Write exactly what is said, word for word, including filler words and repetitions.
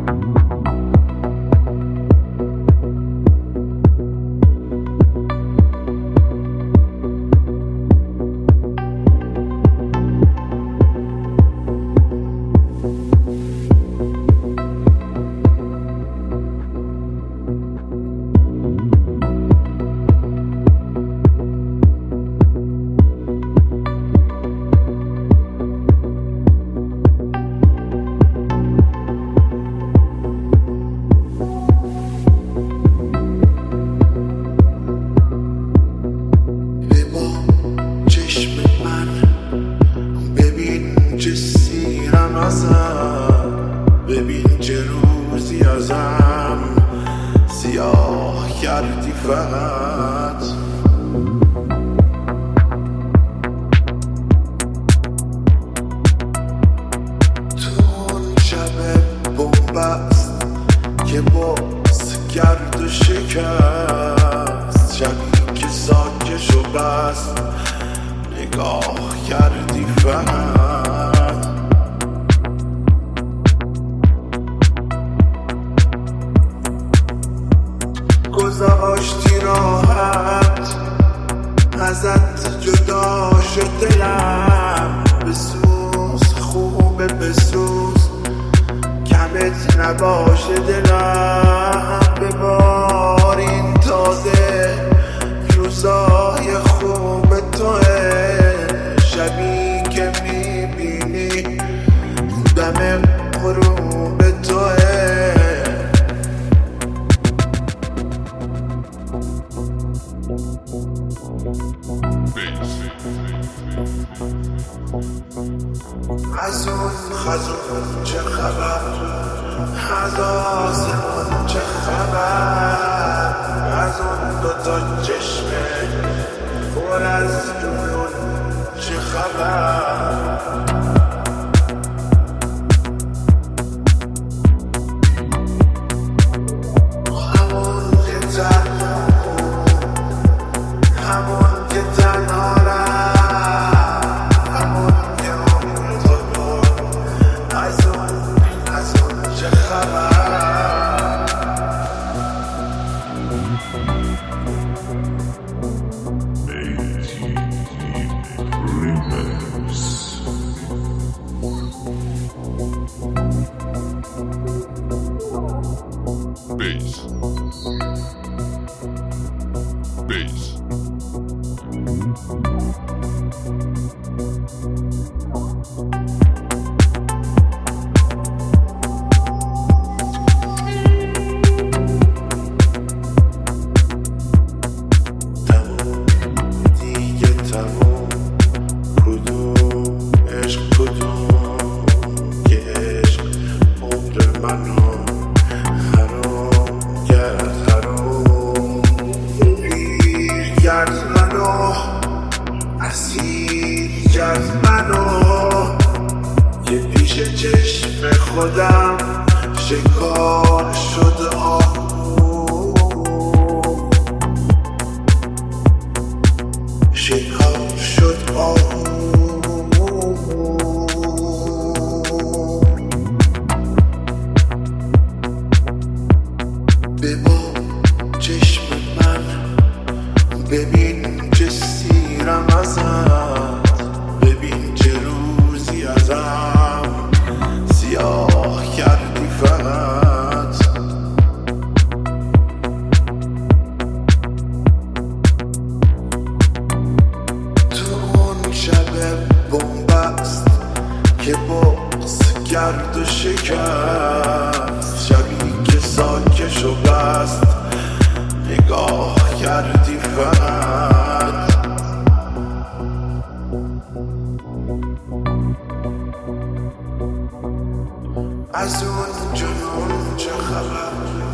ببین چه روزی ازم سیاه کردی فقط. تو اون شب بومبست که باز کرد و شکست، شبی که ساکش و بست نگاه کردی فقط. گذاشتی راحت ازت جدا شد دلم، بسوز خوبه بسوز کمت نباشه دلم. ببارین تازه روزای خوب توه، شبی که میبینی دم غروب توه. از اون خزون چه خبر، از آسمون چه خبر، از اون دوتا چشمه پر از جنون چه خبر. همون که تنها همون که تنها Bass. Bass. تموم دیگه تموم، کدوم عشق کدوم که عشق عمر منو کرد منو اسیر کرد منو، که پیش چشم خودم شکار شد آهو، شکار شد آهو. ببا چشم من، ببین چه سیرم ازت، ببین چه روزی ازم سیاه کردی فقط. تو اون شب بومبست که باز کرد و شکست، شبی که ساکش و بست نگاه کردی فقط. از اون جنون چه خبر،